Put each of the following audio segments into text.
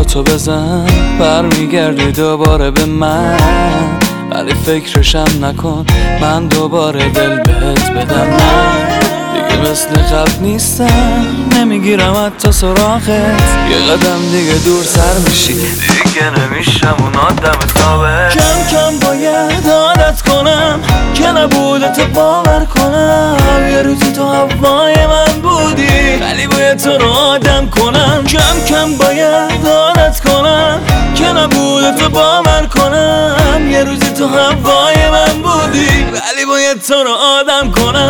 حرفاتو بزن برمیگردی دوباره به من، ولی فکرشم نکن من دوباره دل بهت بدم. نه دیگه مثل قبل نیستم، نمیگیرم حتی سراغت. یه قدم دیگه دور سر میشی، دیگه نمیشم اون آدم ثابت. کم کم باید عادت کنم که نبودت باور کنم. یه روزی تو هوای من بودی، ولی باید تو رو آدم کنم. کم کم باید عادت کنم که نبودت باور کنم. یه روزی تو هوای من بودی، ولی باید تو رو آدم کنم.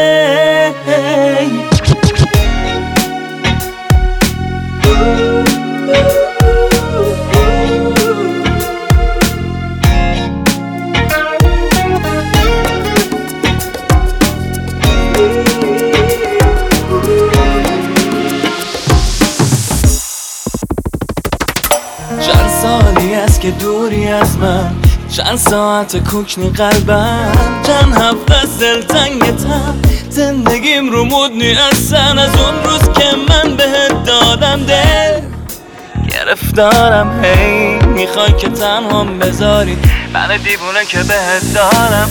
چند سالی است که دوری از من، چند ساعت کوکنی قلبم، چند هفته از دلتنگتم. زندگیم رو مدنی هستن از اون روز که من بهت دادم دل. گرفتارم هی میخوای که تنهام بذاری من دیوونه که بهت دارم.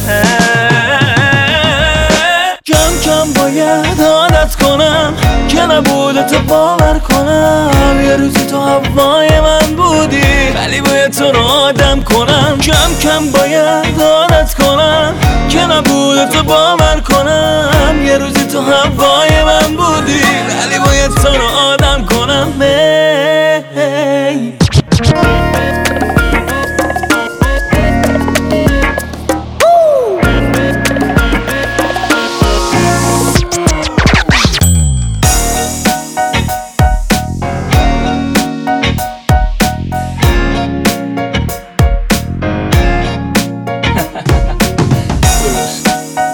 کم کم باید عادت کنم که نبودت باور کنم. یه روزی تو هوای من بودی، ولی باید تو رو آدم کنم. کم کم باید عادت کنم که نبودت باور کنم. یه روزی تو هوای من بودی، ولی باید تو رو آدم کنم.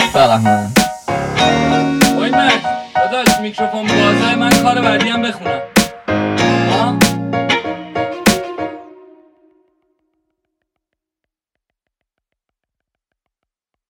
وای من داداش میکروفون بازه، من کار بعدی هم بخونم.